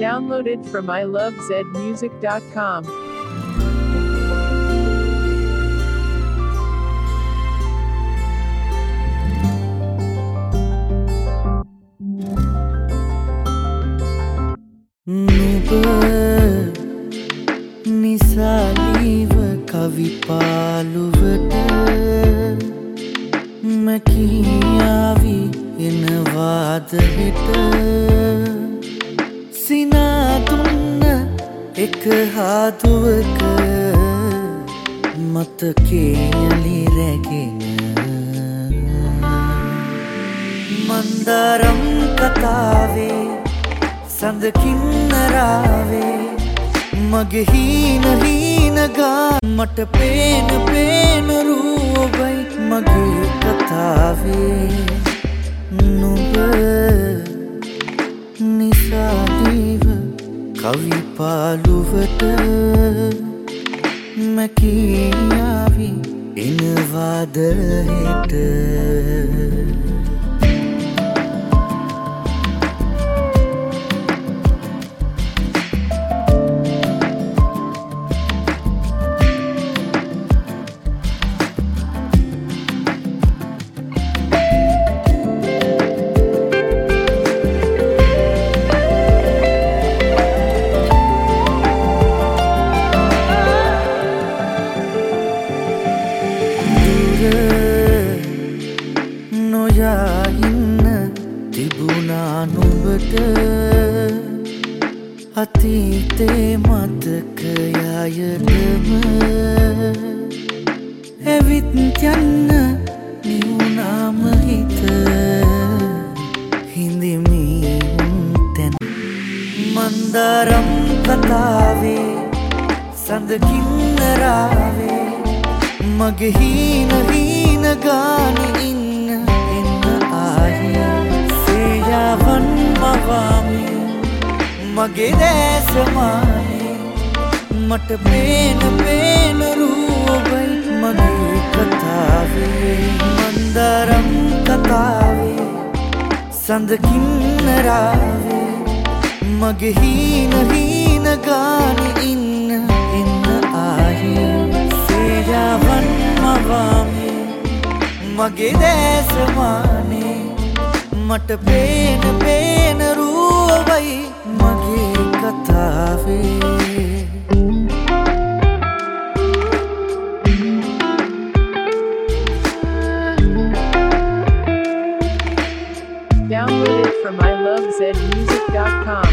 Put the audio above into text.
Downloaded from ilovezmusic.com. නිසාලීව කවි පාළුවට මැකියාවි එනවාද හෙට සිනාදුන්න එක හාදුවක මතකේයලි රැගෙන මන්දාරම් කතාවේ සඳකින්නරාවේ මගේ හීන ගා මට පේන රූපයි මගේ කතාවේ නුඹ නිසාදීව කවි පාළුවට මැකියාවි එනවාද හෙට නොයා ඉන්න තිබුණා නුඹට අතීතේ මතකයයටම ඇවිත් යන්න නිවුනාම හිත හිඳිමි තැන මන්දාරම් කතාවේ සඳකින්නරාවේ මගේ හීන ගානෙ ඉන්න එන්න ආයේ සේයාවන් මවාමි මගේ දැසමානේ මට පේන රූපයි මගේ කතාවේ මන්දාරම් කතාවේ සඳකින්නරාවේ මගේ හීන ගානෙ ඉන්න ආයේ සේයාවන් මවාමි මගේ දැසමානේ මට පේන රූපයි මගේ කතාවේ Downloaded from ilovezmusic.com.